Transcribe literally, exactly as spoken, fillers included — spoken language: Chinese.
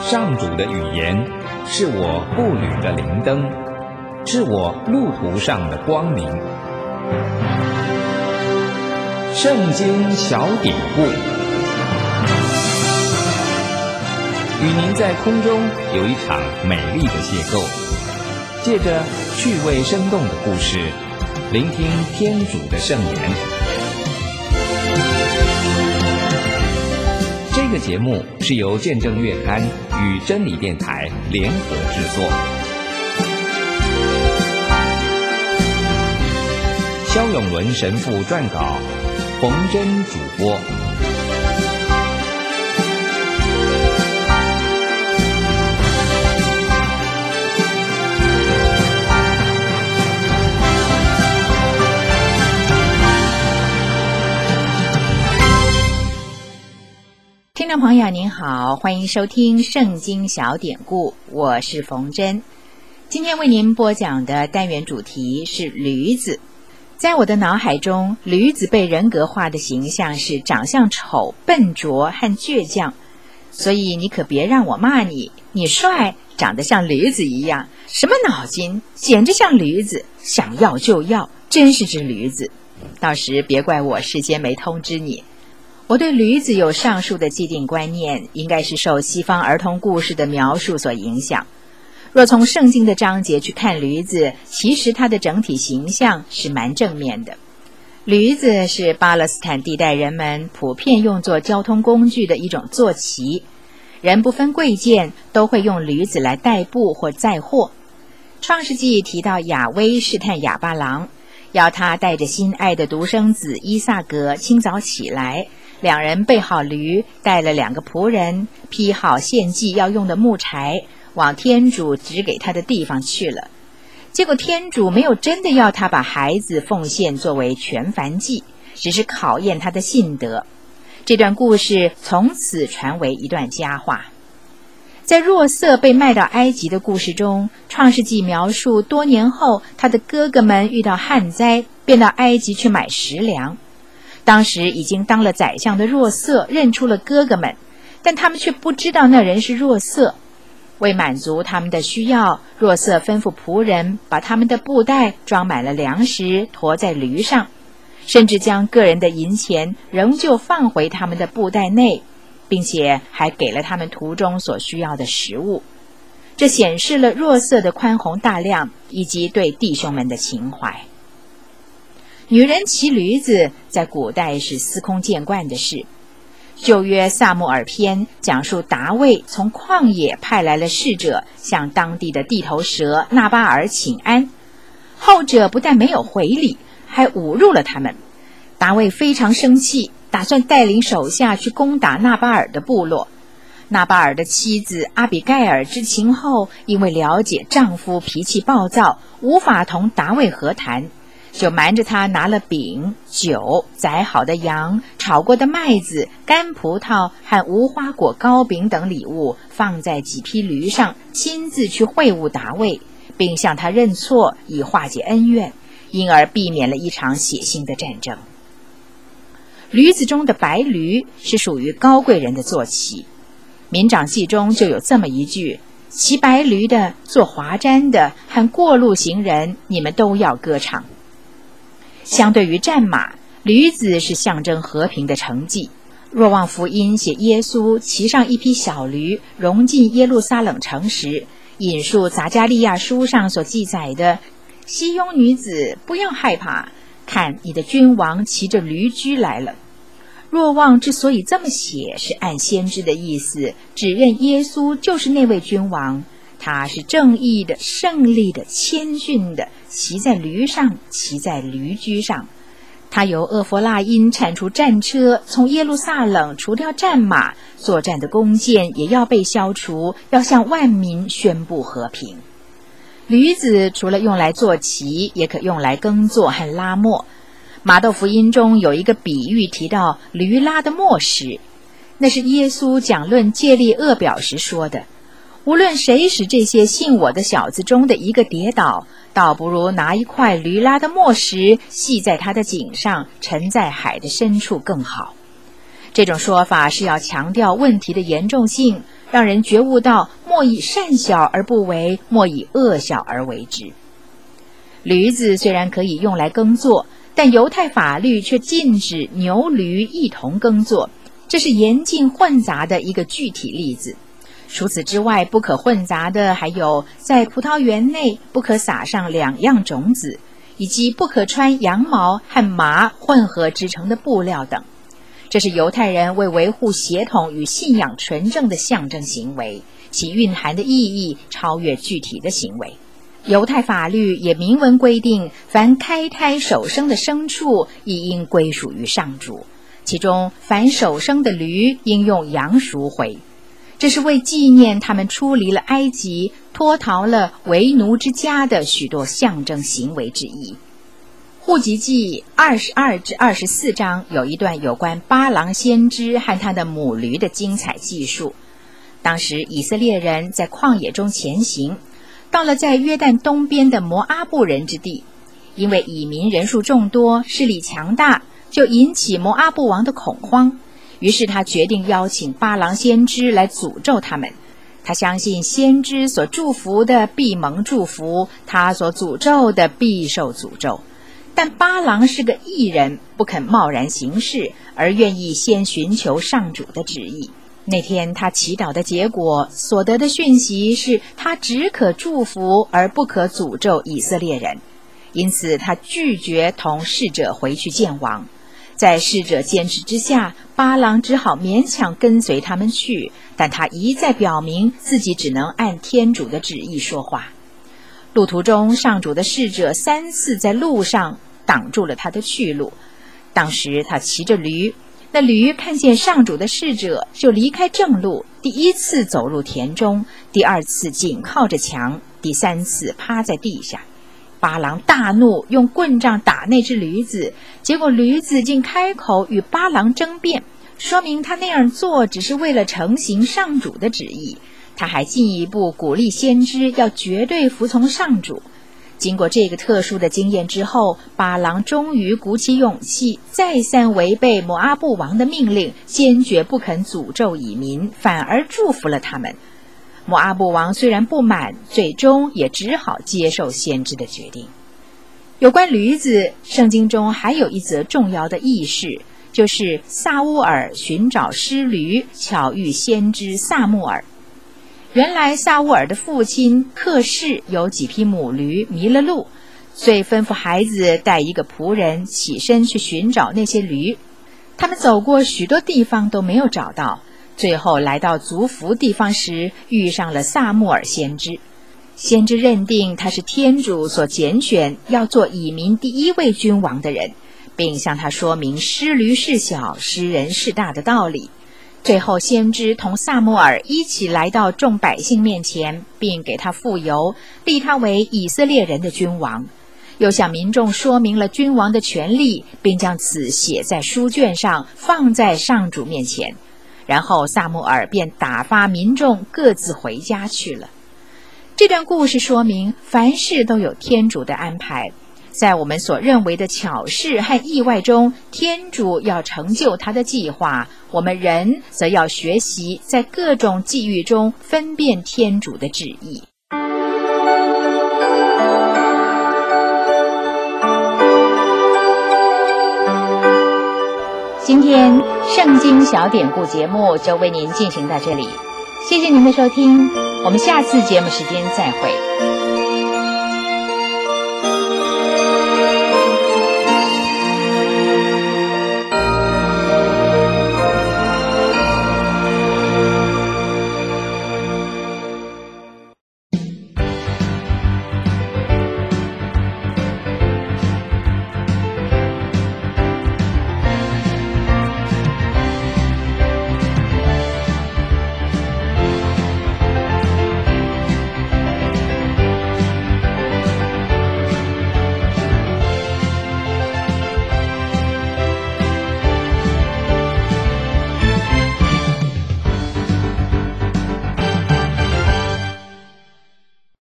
上主的语言，是我步履的灵灯，是我路途上的光明。圣经小典故，与您在空中有一场美丽的邂逅，借着趣味生动的故事，聆听天主的圣言。这个节目是由见证月刊与真理电台联合制作。萧永伦神父撰稿，冯真主播。 听众朋友您好，欢迎收听圣经小典故，我是冯真。今天为您播讲的单元主题是驴子。在我的脑海中，驴子被人格化的形象是长相丑、笨拙和倔强，所以你可别让我骂你，你帅，长得像驴子一样，什么脑筋，简直像驴子，想要就要，真是只驴子。到时别怪我事先没通知你。我对驴子有上述的既定观念，应该是受西方儿童故事的描述所影响。若从圣经的章节去看驴子，其实它的整体形象是蛮正面的。驴子是巴勒斯坦地带人们普遍用作交通工具的一种坐骑，人不分贵贱都会用驴子来代步或载货。创世纪提到亚威试探亚巴郎，要他带着心爱的独生子伊撒格清早起来，两人备好驴，带了两个仆人，劈好献祭要用的木柴，往天主指给他的地方去了。结果天主没有真的要他把孩子奉献作为全燔祭，只是考验他的信德。这段故事从此传为一段佳话。在若瑟被卖到埃及的故事中，创世纪描述多年后他的哥哥们遇到旱灾，便到埃及去买食粮。当时已经当了宰相的若瑟认出了哥哥们，但他们却不知道那人是若瑟。为满足他们的需要，若瑟吩咐仆人把他们的布袋装满了粮食，驮在驴上，甚至将个人的银钱仍旧放回他们的布袋内，并且还给了他们途中所需要的食物。这显示了若瑟的宽宏大量以及对弟兄们的情怀。女人骑驴子在古代是司空见惯的事。旧约撒母耳篇讲述达卫从旷野派来了使者，向当地的地头蛇纳巴尔请安，后者不但没有回礼，还侮辱了他们。达卫非常生气，打算带领手下去攻打纳巴尔的部落。纳巴尔的妻子阿比盖尔知情后，因为了解丈夫脾气暴躁，无法同达卫和谈，就瞒着他拿了饼、酒、宰好的羊、炒过的麦子、干葡萄和无花果糕饼等礼物，放在几匹驴上，亲自去会晤达卫，并向他认错，以化解恩怨，因而避免了一场血腥的战争。驴子中的白驴是属于高贵人的坐骑。民长记中就有这么一句：骑白驴的、做华毡的和过路行人，你们都要歌唱。相对于战马，驴子是象征和平的承继。若望福音写耶稣骑上一匹小驴融进耶路撒冷城时，引述撒迦利亚书上所记载的：西雍女子，不要害怕，看你的君王骑着驴驹来了。若望之所以这么写，是按先知的意思，指认耶稣就是那位君王，他是正义的、胜利的、谦逊的，骑在驴上，骑在驴驹上。他由厄弗拉因产出战车，从耶路撒冷除掉战马，作战的弓箭也要被消除，要向万民宣布和平。驴子除了用来坐骑，也可用来耕作和拉磨。马窦福音中有一个比喻提到驴拉的磨石，那是耶稣讲论借力恶表时说的。无论谁使这些信我的小子中的一个跌倒，倒不如拿一块驴拉的磨石系在他的颈上，沉在海的深处更好。这种说法是要强调问题的严重性， 让人觉悟到莫以善小而不为，莫以恶小而为之。驴子虽然可以用来耕作，但犹太法律却禁止牛驴一同耕作，这是严禁混杂的一个具体例子。除此之外，不可混杂的还有在葡萄园内不可撒上两样种子，以及不可穿羊毛和麻混合织成的布料等。这是犹太人为维护血统与信仰纯正的象征行为，其蕴含的意义超越具体的行为。犹太法律也明文规定，凡开胎首生的牲畜亦应归属于上主，其中凡首生的驴应用羊赎回。这是为纪念他们出离了埃及，脱逃了为奴之家的许多象征行为之一。户籍记二十二至二十四章有一段有关巴郎先知和他的母驴的精彩记述。当时以色列人在旷野中前行，到了在约旦东边的摩阿布人之地，因为以民人数众多，势力强大，就引起摩阿布王的恐慌。于是他决定邀请巴郎先知来诅咒他们。他相信先知所祝福的必蒙祝福，他所诅咒的必受诅咒。但巴郎是个义人，不肯贸然行事，而愿意先寻求上主的旨意。那天他祈祷的结果，所得的讯息是他只可祝福而不可诅咒以色列人，因此他拒绝同使者回去见王。在使者坚持之下，巴郎只好勉强跟随他们去，但他一再表明自己只能按天主的旨意说话。路途中，上主的使者三次在路上挡住了他的去路。当时他骑着驴，那驴看见上主的使者，就离开正路，第一次走入田中，第二次紧靠着墙，第三次趴在地下。巴郎大怒，用棍杖打那只驴子，结果驴子竟开口与巴郎争辩，说明他那样做只是为了承行上主的旨意。他还进一步鼓励先知要绝对服从上主。经过这个特殊的经验之后，巴郎终于鼓起勇气，再三违背摩阿布王的命令，坚决不肯诅咒以民，反而祝福了他们。摩阿布王虽然不满，最终也只好接受先知的决定。有关驴子，圣经中还有一则重要的轶事，就是撒乌尔寻找失驴，巧遇先知撒慕尔。原来撒乌尔的父亲克士有几匹母驴迷了路，遂吩咐孩子带一个仆人起身去寻找那些驴。他们走过许多地方都没有找到，最后来到族弗地方时，遇上了撒慕尔先知。先知认定他是天主所拣选要做以民第一位君王的人，并向他说明失驴事小，失人事大的道理。最后先知同撒慕尔一起来到众百姓面前，并给他傅油，立他为以色列人的君王，又向民众说明了君王的权利，并将此写在书卷上，放在上主面前。然后撒慕尔便打发民众各自回家去了。这段故事说明，凡事都有天主的安排，在我们所认为的巧事和意外中，天主要成就他的计划，我们人则要学习在各种际遇中分辨天主的旨意。今天圣经小典故节目就为您进行到这里，谢谢您的收听，我们下次节目时间再会。